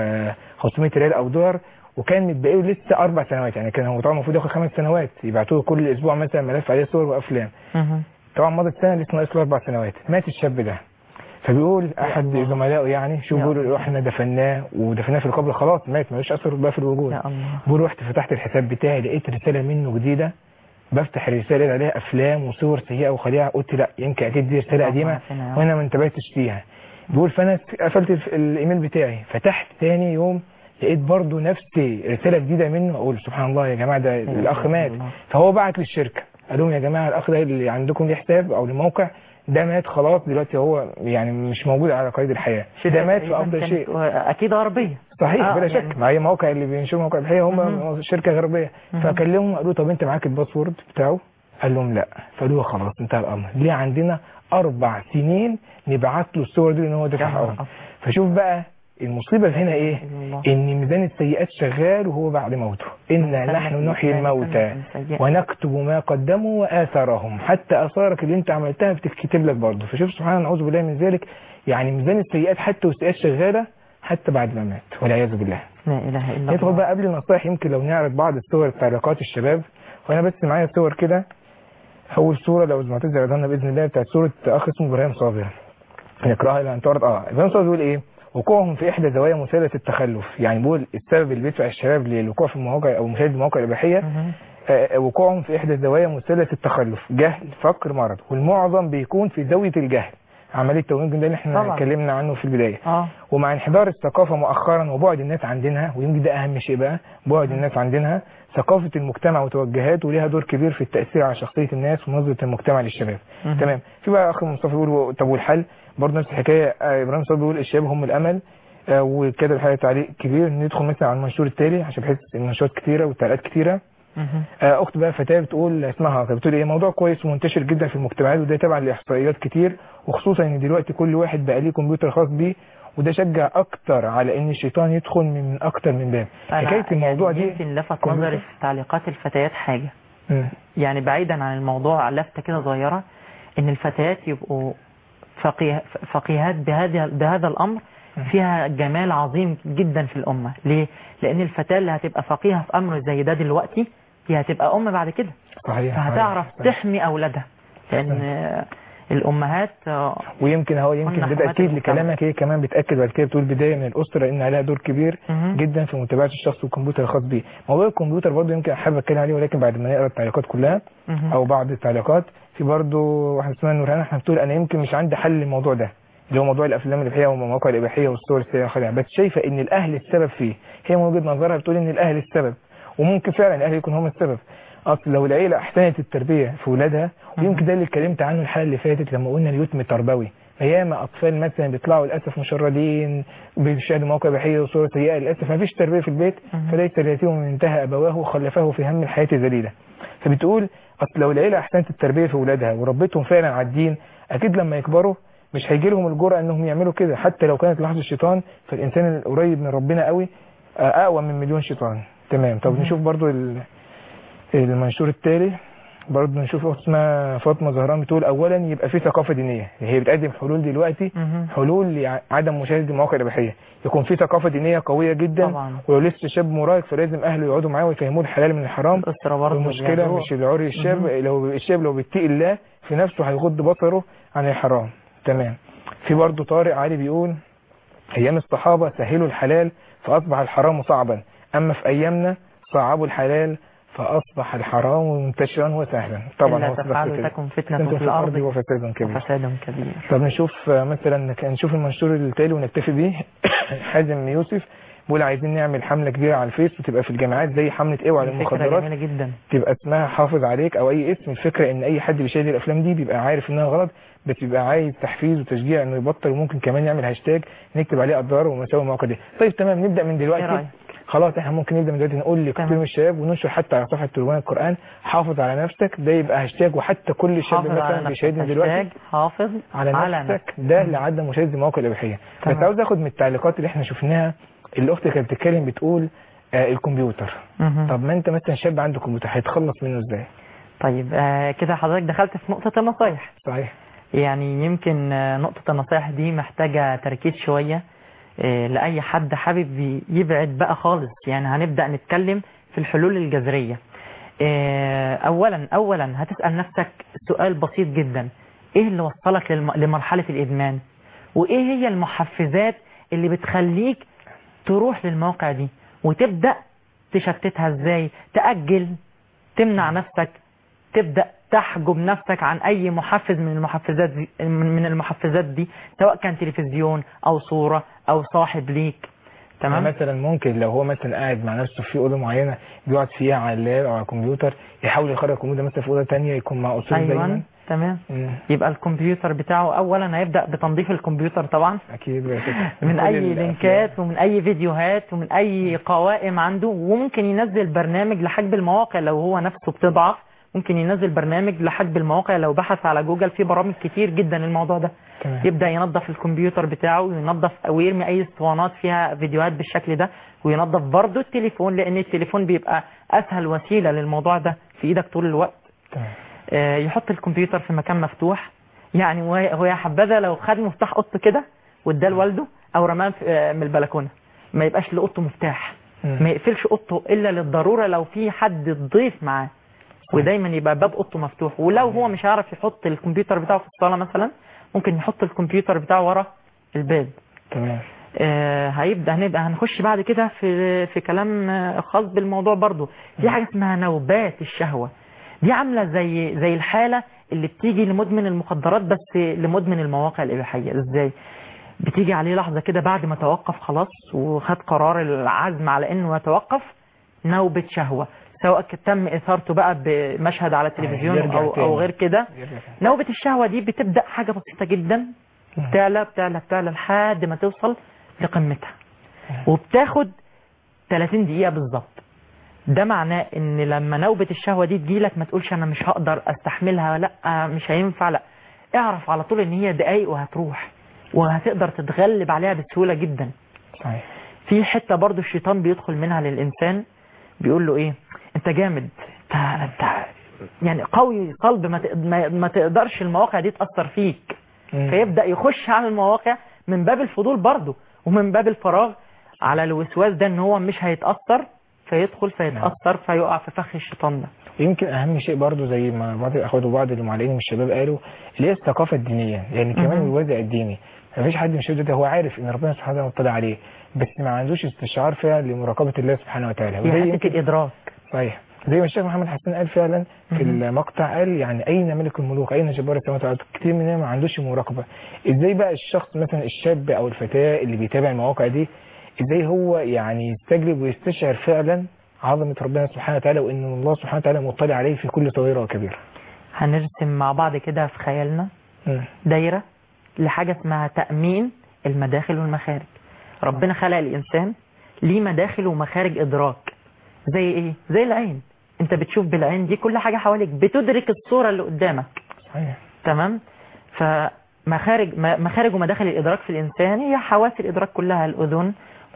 S2: ريال او دولار، وكان متبقي له لسه 4 سنوات. يعني كان هو طبعا المفروض ياخد 5 سنوات، يبعتوا له كل اسبوع مثلا ملف عليه صور وافلام. طبعا مضت سنه لسه ناقص له 4 سنوات. مات الشاب ده. فبيقول احد زملائه يعني شو بيقول احنا دفناه في القبر خلاص مات ملوش اثر بقى في الوجود. بيقول رحت فتحت الحساب بتاعي لقيت رساله منه جديده، بفتح الرساله عليها افلام وصور سيئه وخليعه، قلت لا يمكن اكيد دي رساله قديمه وانا ما انتبهتش فيها. بيقول فانا قفلت الايميل بتاعي، فتحت ثاني يوم لقيت برضه نفس رساله جديده منه، اقول سبحان الله يا جماعه ده الاخ مات. فهو بعت للشركه قال لهم يا جماعه الاخ ده اللي عندكم ليه حساب او الموقع ده مات خلاص دلوقتي، هو يعني مش موجود على قيد الحياه، ده مات في افضل شيء.
S4: اكيد غربيه.
S2: صحيح بلا
S4: يعني
S2: شك، ما هي موقع اللي بينشروا موقع الحقيقه هم شركه غربيه. فكلمهم قالوا طب انت معاك الباسورد بتاعه؟ قال لهم لا. فقالوا خلاص انتهى الامر، ليه عندنا 4 سنين نبعت له الصور دي ان هو دفع حقهم. فشوف بقى المصيبه هنا ايه، ان ميزان السيئات شغال وهو بعد موته. انا نحن نحيي الموتى ونكتب ما قدموا واثارهم، حتى اثارك اللي انت عملتها بتتكتب لك برضه. فشوف سبحان الله، نعوذ بالله من ذلك، يعني ميزان السيئات حتى والسيئات شغاله حتى بعد ما مات، والعياذ بالله.
S4: لا اله الا الله.
S2: ندخل بقى قبل النصائح، يمكن لو نعرض بعض الصور تعليقات الشباب، وانا بس معايا صور كده. اول صوره لو المعتز يعرضها لنا باذن الله، بتاعت صوره اخ اسمه ابراهيم صابر، نقراها الى ان تعرض. ابراهيم صابر بيقول ايه؟ وقوعهم في احدى زوايا مثلث التخلف. يعني بيقول السبب اللي بيدفع الشباب للوقوع في المواقع او مشاهده المواقع الاباحيه وقوعهم في احدى زوايا مثلث التخلف: جهل، فقر، مرض. والمعظم بيكون في زاويه الجهل، عمليه التوهين ده اللي احنا اتكلمنا عنه في البدايه. ومع انحدار الثقافه مؤخرا وبعد الناس عن دينها، ويمكن ده اهم شيء بقى، بعد الناس عن دينها، ثقافه المجتمع وتوجهاته وليها دور كبير في التاثير على شخصيه الناس ونظره المجتمع للشباب. تمام. في بقى اخ مصطفى بيقول طب والحل؟ برضه نفس الحكايه. ابراهيم صابر بيقول الشباب هم الامل، وكده الحقيقه تعليق كبير. ندخل مثلا على المنشور التالي عشان بحس المنشورات كتيره والتعليقات كتيره. اخت بقى فتاه بتقول اسمها، بتقول ايه: موضوع كويس ومنتشر جدا في المجتمعات، وده تبع لاحصائيات كتير، وخصوصا ان دلوقتي كل واحد بقى ليه كمبيوتر خاص بيه، وده شجع اكتر على ان الشيطان يدخل من اكتر من باب. حكايه الموضوع
S4: يعني
S2: دي
S4: يمكن لفت نظري في تعليقات الفتيات حاجه، يعني بعيدا عن الموضوع لفته كده صغيره، ان الفتيات يبقوا فقيهات بهذا الامر فيها جمال عظيم جدا في الامه. ليه؟ لان الفتاه اللي هتبقى فقيهه في امر زي ده دلوقتي هي هتبقى ام بعد كده.
S2: صحيح.
S4: فهتعرف تحمي اولادها، لان الامهات
S2: ويمكن ده تاكيد لكلامك. هي كمان بتاكد بعد كده، بتقول بدايه من الاسره ان عليها دور كبير جدا في متابعه الشخص والكمبيوتر الخاص بيه. موضوع الكمبيوتر برضه يمكن حابب اتكلم عليه، ولكن بعد ما نقرا التعليقات كلها او بعض التعليقات. في برضه واحده اسمها نورهان، احنا بتقول انا يمكن مش عندي حل للموضوع ده، اللي هو موضوع الافلام الاباحيه والمواقع الاباحيه والصور السيئه خالع، بس شايفه ان الاهل السبب فيه. هي من وجهه نظرها بتقول ان الاهل السبب، وممكن فعلا الاهل يكون هم السبب. اصل لو العيله احسنت التربيه في اولادها، ويمكن ده اللي اتكلمت عنه الحلقه اللي فاتت لما قلنا اليتم التربوي، ايام اطفال مثلا بيطلعوا للاسف مشردين بيشاهدوا مواقع اباحيه وصور سيئه، للاسف ما فيش تربيه في البيت، فليس اليتيم من انتهى ابواه وخلفه في هم الحياه ذليلا. فبتقول اصل لو العيله احسنت التربيه في اولادها وربتهم فعلا على الدين، اكيد لما يكبروا مش هيجي لهم الجرأة انهم يعملوا كده، حتى لو كانت لحظه الشيطان، فالانسان القريب من ربنا قوي اقوى من مليون شيطان. تمام. طب نشوف برضو المنشور التالي. برضه نشوف اخت اسمها فاطمه زهران بتقول اولا يبقى في ثقافه دينيه، هي بتقدم حلول دلوقتي، حلول لعدم مشاهده المواقع الاباحيه، يكون في ثقافه دينيه قويه جدا طبعا. ولو لسه شاب مراهق فلازم اهله يقعدوا معاه ويفهموه الحلال من الحرام. المشكله مش العري الشاب، لو بيتقي الله في نفسه هيغض بصره عن الحرام. تمام. في برضه طارق علي بيقول ايام الصحابه سهلوا الحلال فاصبح الحرام صعبا، اما في ايامنا صعبوا الحلال فأصبح الحرام منتشرا وسهلا. طبعا
S4: إلا تفعلوا تكن فتنة في الأرض
S2: وفساد كبير.
S4: كبير.
S2: طب نشوف مثلا نشوف المنشور التالي ونكتفي به. حازم يوسف بيقول عايزين نعمل حملة كبيرة على الفيس وتبقى في الجامعات زي حملة اوعى للمخدرات،
S4: جميلة جدا،
S2: تبقى اسمها حافظ عليك او اي اسم. الفكرة ان اي حد بيشاهد الافلام دي بيبقى عارف انها غلط، بس بيبقى عايز تحفيز وتشجيع انه يبطل، وممكن كمان يعمل هاشتاج نكتب عليه اضرار ومساوئ المواقع دي. طيب تمام، نبدأ من دلوقتي. خلاص احنا ممكن نبدا من دلوقتي نقول لكثير من الشباب وننشر حتى على صفحه ترجمان القران حافظ على نفسك، ده يبقى هاشتاج، وحتى كل شاب مثلا بيشاهدني دلوقتي
S4: حافظ
S2: على نفسك، ده لعدم مشاهده المواقع الاباحيه. بس عاوز اخد من التعليقات اللي احنا شفناها، الاخت كانت بتتكلم بتقول الكمبيوتر. طب ما انت مثلا شاب عنده كمبيوتر هيتخلص منه ازاي؟
S4: طيب كده حضرتك دخلت في نقطه النصايح.
S2: صحيح.
S4: يعني يمكن نقطه النصايح دي محتاجه تركيز شويه لأي حد حابب يبعد بقى خالص. يعني هنبدأ نتكلم في الحلول الجذرية. أولا هتسأل نفسك سؤال بسيط جدا: إيه اللي وصلك لمرحلة الإدمان؟ وإيه هي المحفزات اللي بتخليك تروح للمواقع دي؟ وتبدأ تشتتها إزاي؟ تأجل، تمنع نفسك، تبدأ تحجب نفسك عن أي محفز من المحفزات دي، سواء كان تلفزيون أو صورة أو صاحب ليك.
S2: تمام. مثلا ممكن لو هو مثلا قاعد مع نفسه في أوضة معينة بيقعد فيها على اللاب أو على الكمبيوتر، يحاول يخرج الكمبيوتر مثلا في أوضة تانية يكون مع أسرته دايما،
S4: تمام. يبقى الكمبيوتر بتاعه اولا هيبدا بتنظيف الكمبيوتر طبعا
S2: اكيد
S4: من اي لينكات ومن اي فيديوهات ومن اي قوائم عنده، وممكن ينزل برنامج لحجب المواقع لو هو نفسه بتضعف، ممكن ينزل برنامج لحجب المواقع لو بحث على جوجل، في برامج كتير جدا الموضوع ده.
S2: تمام.
S4: يبدا ينظف الكمبيوتر بتاعه وينظف او يرمي اي اسطوانات فيها فيديوهات بالشكل ده، وينظف برضه التليفون لان التليفون بيبقى اسهل وسيله للموضوع ده في ايدك طول الوقت.
S2: تمام.
S4: يحط الكمبيوتر في مكان مفتوح، يعني هو يا حبذا لو خد مفتاح اوضته كده واداه لوالده او رماه من البلكونه، ما يبقاش لاوضته مفتاح، ما يقفلش اوضته الا للضروره لو في حد ضيف معاه، ودايما يبقى باب اوضته مفتوح. ولو هو مش عارف يحط الكمبيوتر بتاعه في الصاله مثلا، ممكن يحط الكمبيوتر بتاعه ورا الباب.
S2: تمام.
S4: هنبقى هنخش بعد كده في كلام خاص بالموضوع برضو. في حاجه اسمها نوبات الشهوه، دي عامله زي الحاله اللي بتيجي لمدمن المخدرات بس لمدمن المواقع الاباحيه. ازاي؟ بتيجي عليه لحظه كده بعد ما توقف خلاص وخد قرار العزم على انه يتوقف، نوبه شهوه، سواء تم اثارته بقى بمشهد على التلفزيون او غير كده. نوبه الشهوه دي بتبدا حاجه بسيطه جدا، بتعلى بتعلى بتعلى لحد ما توصل لقمتها، وبتاخد 30 دقيقه بالظبط. ده معناه ان لما نوبه الشهوه دي تجيلك ما تقولش انا مش هقدر استحملها، لا مش هينفع، لا، اعرف على طول ان هي دقايق وهتروح وهتقدر تتغلب عليها بسهوله جدا.
S2: صحيح.
S4: في حته برضو الشيطان بيدخل منها للانسان، بيقول له ايه؟ انت جامد، انت يعني قوي صلب، ما تقدرش المواقع دي تاثر فيك. فيبدا يخش على المواقع من باب الفضول برضو ومن باب الفراغ على الوسواس ده ان هو مش هيتاثر، فيدخل فيتاثر فيقع في فخ الشيطان ده.
S2: يمكن اهم شيء برضو زي ما بعض الاخوات وبعض المعلقين من الشباب قالوا، اللي هي الثقافه الدينيه، يعني كمان الوازع الديني. ما فيش حد من الشباب ده هو عارف ان ربنا سبحانه وتعالى مطلع عليه، بس ما عندوش استشعار فعلا لمراقبه الله سبحانه وتعالى.
S4: هي حته الادراك.
S2: صحيح. زي ما الشيخ محمد حسين قال فعلا في المقطع، قال يعني اين ملك الملوك، اين جبار السماوات والارض. كتير مننا ما عندوش مراقبه. ازاي بقى الشخص مثلا الشاب او الفتاه اللي بيتابع المواقع دي، ازاي هو يعني يستجلب ويستشعر فعلا عظمه ربنا سبحانه وتعالى، وان الله سبحانه وتعالى مطلع عليه في كل صغيره وكبيره.
S4: هنرسم مع بعض كده في خيالنا دايره لحاجه اسمها تامين المداخل والمخارج. ربنا خلق الانسان ليه مداخل ومخارج ادراك. زي ايه؟ زي العين، انت بتشوف بالعين دي كل حاجه حواليك، بتدرك الصوره اللي قدامك.
S2: صحيح.
S4: تمام. مخارج ومداخل الادراك في الانسان هي حواس الادراك كلها، الاذن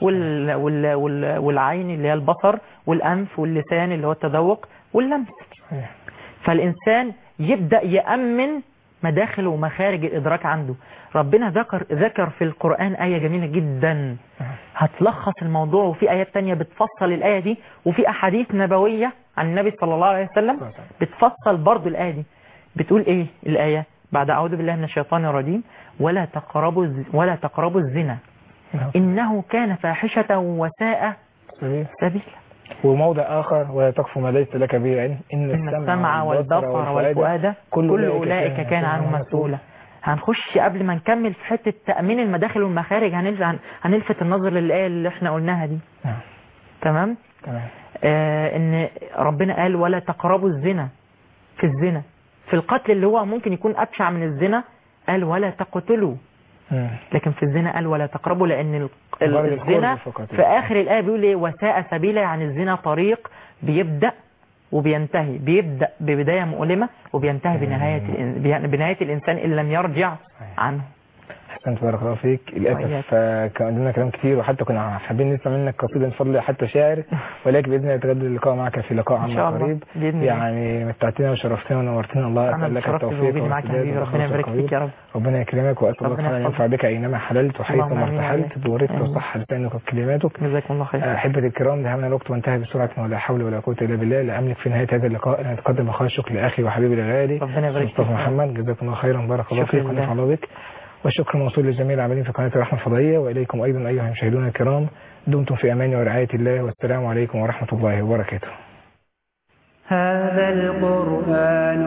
S4: والعين اللي هي البصر، والانف واللسان اللي هو التذوق واللمس.
S2: صحيح.
S4: فالانسان يبدا يامن مداخل ومخارج الادراك عنده. ربنا ذكر في القرآن آية جميلة جدا هتلخص الموضوع، وفي آيات تانية بتفصل الآية دي، وفي أحاديث نبوية عن النبي صلى الله عليه وسلم بتفصل برضو الآية دي. بتقول إيه الآية؟ بعد أعوذ بالله من الشيطان الرجيم: ولا تقربوا الزنا إنه كان فاحشة وساء سبيلا.
S2: وموضع آخر: ولا تقف ما ليس لك به علم إن
S4: السمع والبصر والفؤاد كل أولئك كان عنه مسؤولا. هنخش قبل ما نكمل في حتة تأمين المداخل والمخارج، هنلفت النظر للآية اللي احنا قلناها دي. تمام؟ إن ربنا قال ولا تقربوا الزنا. في الزنا، في القتل اللي هو ممكن يكون أبشع من الزنا قال ولا تقتلوا، لكن في الزنا قال ولا تقربوا، لأن الزنا في آخر الآية بيقول إيه؟ وساء سبيلا، يعني الزنا طريق بيبدأ وبينتهي، بيبدأ ببداية مؤلمة وبينتهي بنهاية الإنسان إن لم يرجع عنه.
S2: أحسنت، بارك الله فيك. للأسف كان عندنا كلام كتير، وحتى كنا حابين نسمع منك قصيدة من فضل حتى شاعر، ولكن بإذن الله يتجدد اللقاء معك في لقاء عام قريب. يعني متعتنا وشرفتنا ونورتنا. الله أسأل لك التوفيق والسداد.
S4: ربنا يبارك فيك يا رب.
S2: ربنا يكرمك، وأسأل الله سبحانه ينفع بك أينما حللت وحيث ما ارتحلت، بورثت وصح لسانك وكلماتك.
S4: جزاكم الله خير.
S2: أحبتي الكرام، ذهبنا الوقت وانتهى بسرعة، ولا حول ولا قوة إلا بالله. لا أملك في نهاية هذا اللقاء أن أتقدم بخير الشكر لأخي وحبيبي الغالي مصطفى محمد. جزاكم الله خيرا، بارك الله فيك ونفع الله بك. والشكر موصول لجميع العاملين في قناة الرحمة الفضائية، وإليكم أيضا أيها المشاهدون الكرام. دمتم في أمان ورعاية الله، والسلام عليكم ورحمة الله وبركاته.
S1: هذا القرآن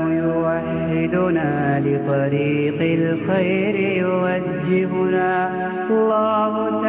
S1: يوحدنا لطريق الخير يوجهنا. الله